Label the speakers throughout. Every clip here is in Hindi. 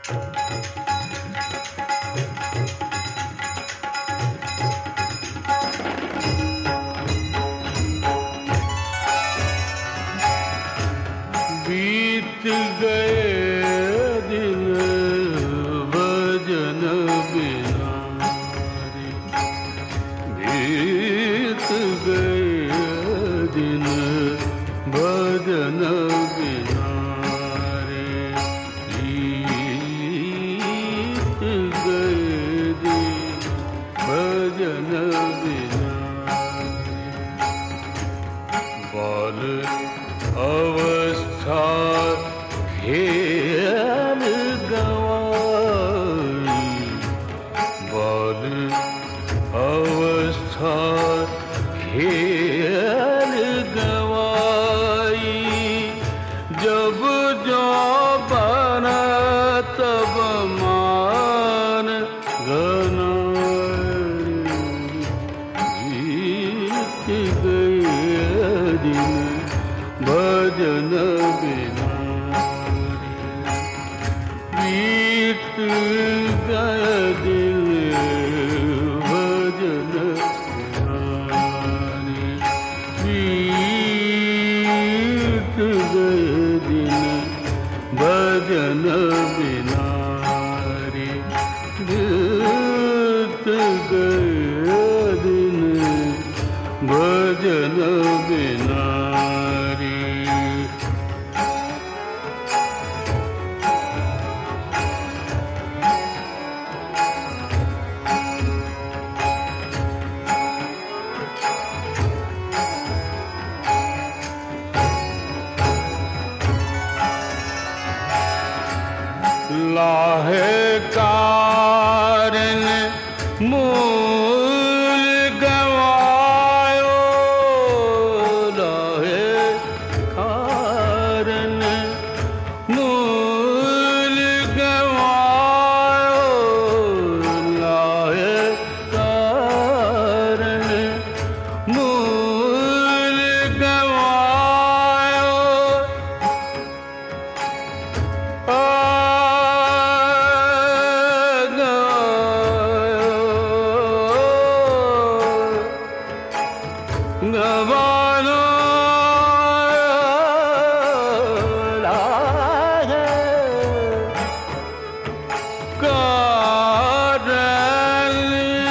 Speaker 1: बीत गए दिन भजन बिना रे, बीत गए दिन भजन बिना रे, बीत गए दिन भजन बिना बाल अवस्था खेल गवाई, बाल अवस्था खेल गवाई, जब जो बना तब मान घनाई, बीत गए दिन भजन बिना रे, बीत गए दिन भजन बिना रे, बीत गए दिन भजन बिना रे, बीत गए दिन भजन बिना रे। लाहे कारण मूल गवायो, लाहे कारण मूल गवायो, लाहे कारण मूल गवायो, गवानो लागे कारण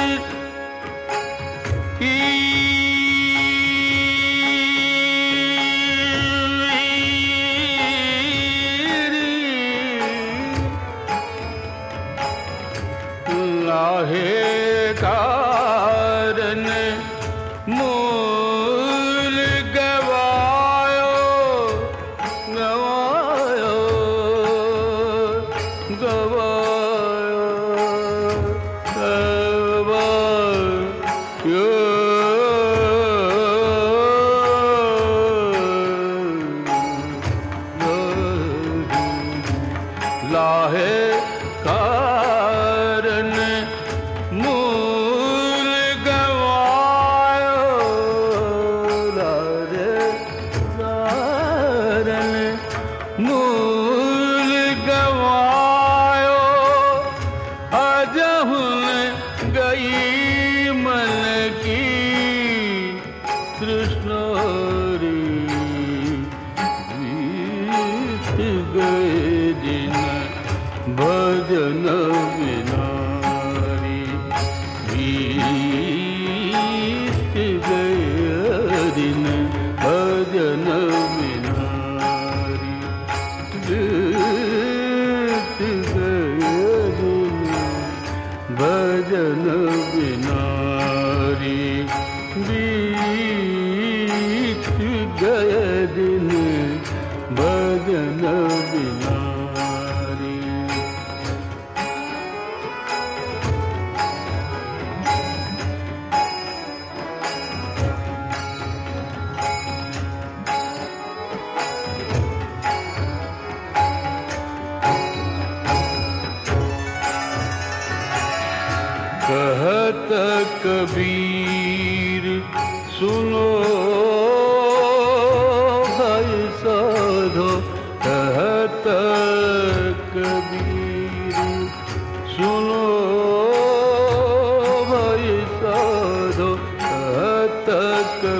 Speaker 1: लाहे कारण मूल गवायो, गवायो, गवायो, गवायो, लाहे कारण मूल गवायो, लाहे कारण मूल गवायो, अजहुन गई मन की तृष्णा रे, बीत गए दिन भजन बिना रे, बीत गए दिन भजन बिना रे, बीत गए दिन भजन बिना रे, बीत गए दिन भजन बिना रे। कहत कबीर सुनो भाई साधो, कहत कबीर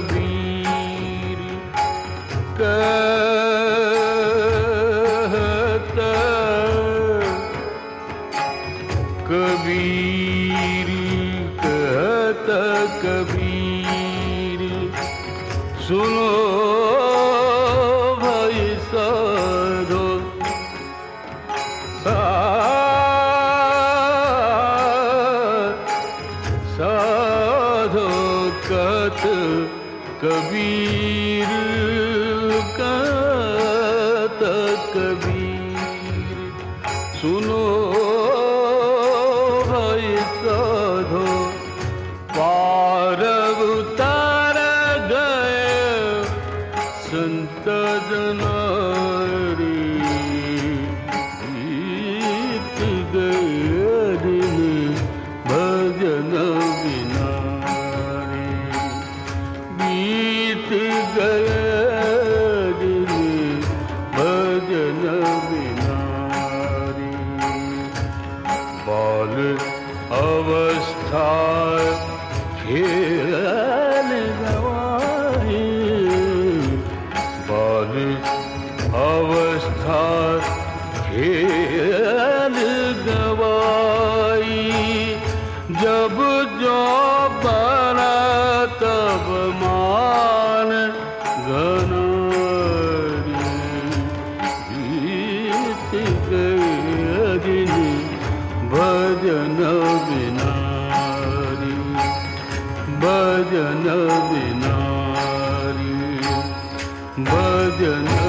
Speaker 1: कबीर कहता कबीर कहता कबीर सुनो भाई साधो साधो कहत कबीर कहत कबीर सुनो भाई साधो पार उतार गए संत जनारी बीत गए दिन भजन बिना रे बीत गए दिन भजन बिना रे बाल अवस्था खेल गवाई बाल अवस्था खेल गवाई जब जो बना तब मान घनारी बीत गए दिन भजन बिना रे भजन बिना रे भजन